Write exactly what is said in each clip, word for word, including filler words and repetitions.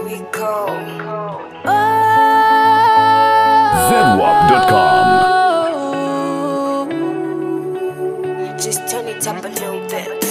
Rico. Z wap dot com. Just turn it up a little bit.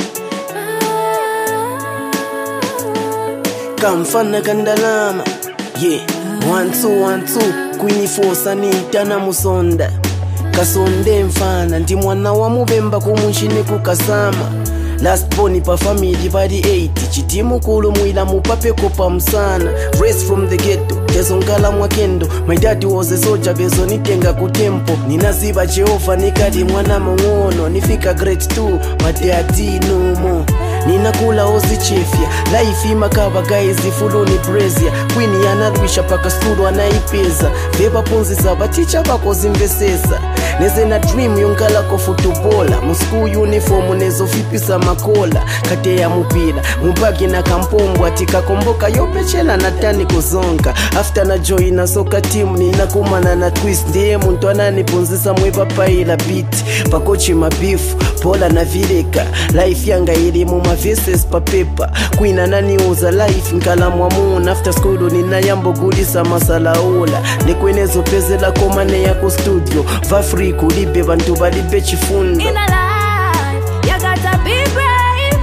Kamfana kandalama. Yeah, one two one two. Queenie force anita na musonda. Kasonde mfana ndi mwana wa mubemba kumunshine kukasama. Last boni pa family body eight. Chitimu kulu mwila mupapeko pa msana. Raised from the ghetto, tezongala mwakendo. My daddy was a soldier bezo nitenga kutempo. Ninaziba Jehova nikadi mwana mongono. Nifika grade two, madadi no more. Ninakula ozi chefya, life imakaba guys ifuluni brezia. Queen yanarwisha paka skulu anaipeza. Veba ponzi za baticha bako zimvesesa. Neze na dream yongala ko footballer. Musku uniform nezo fipisa makola. Kate ya mupira, mubagi na kampombo. Atika komboka yopechela na tani kuzonga. After na join na soka team nina kumana na twist. Ndiye muntu ananipunzisa mweba paila beat. Pakochi mabifu, pola na vileka. Life yanga ili muma faces pa paper. Queen ananiuza life nkala mwamuna. After school nina yambo gulisa masala ola. Nekwenezo pezela komane yako studio. Va free kulibe bantu balibe chifunda. In a life, you gotta be brave.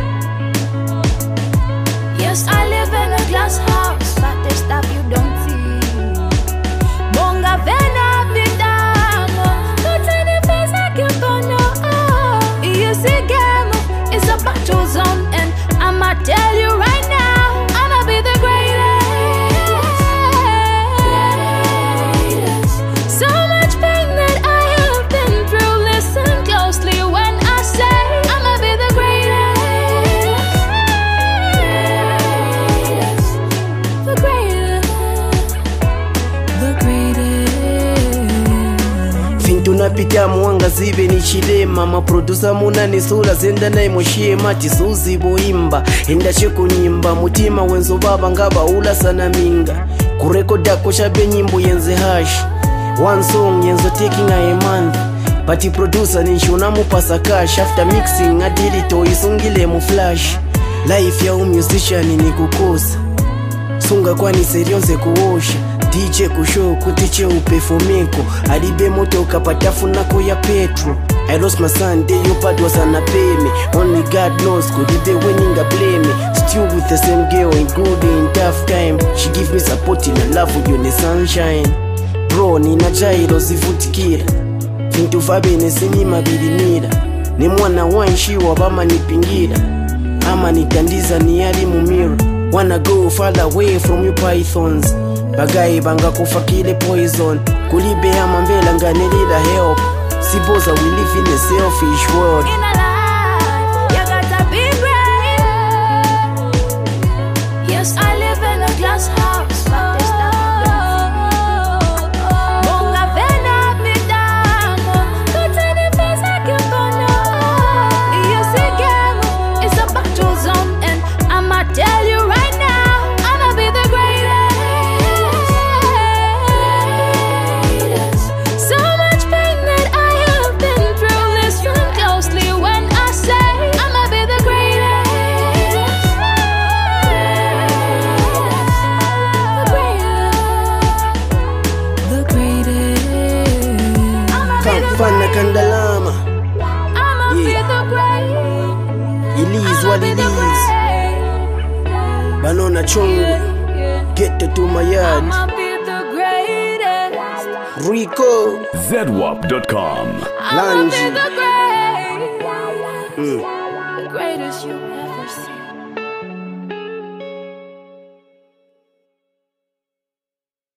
Yes, I live in a glass house, but there's stuff you don't see. Bonga vena vidamo, kutani pesa kipono. You see game, it's a battle zone, and I'ma tell you right now, I'ma be the greatest. So much pain that I have been through. Listen closely when I say I'ma be the greatest. The greatest. The greatest. Fintu napita mwanga zibe ni chilema. Maproducer muna ni sura zenda na imoshema. Tisuzi boimba, enda cheku nyimba. Mutima wenzo baba ngaba ula sana minga. Kurekoda koshabe nyimbo yenze hash. One song yenzo taking a month. Pati producer ninshuna mupasa cash. After mixing adilito isungile mu flash. Life ya musician ni kukosa. Sunga kwani serionze kuosha. D J kushow kutiche upefomeko. Adibe moto kapatafu nako ya petro. I lost my son, day you part was an pay me. Only God knows could it be winning a blame me. Still with the same girl in good in tough time. She give me support in a love with you in the sunshine. Bro nina jairo zivutikira. Fintu fabe nesini mabilimira. Ni mwana wanshi wabama nipingira. Ama nitandiza ni yali mumiro. Wanna go far away from you pythons. Bagai banga kufakile poison. Kulibe ama mbela nganelila help. Siboza we live in a selfish world. In a life, you gotta be brave. Yes, I live in a glass house, but there's stuff you don't see. Bonga vena vidamo, kutani pesa kipono. You see game, it's a battle zone, and I'ma tell you right now, I'ma be the greatest. So much pain that I have been through. Listen closely when I say I'ma be the greatest. The greatest. I'ma be the Kamfana kandalama. I'ma be Yeah. the greatest. It is what it is. Banana chongo. Get to my yard. I'ma be the greatest. Rico. Z wap dot com. I'ma be Lanji. the greatest. Mm. The greatest you ever seen.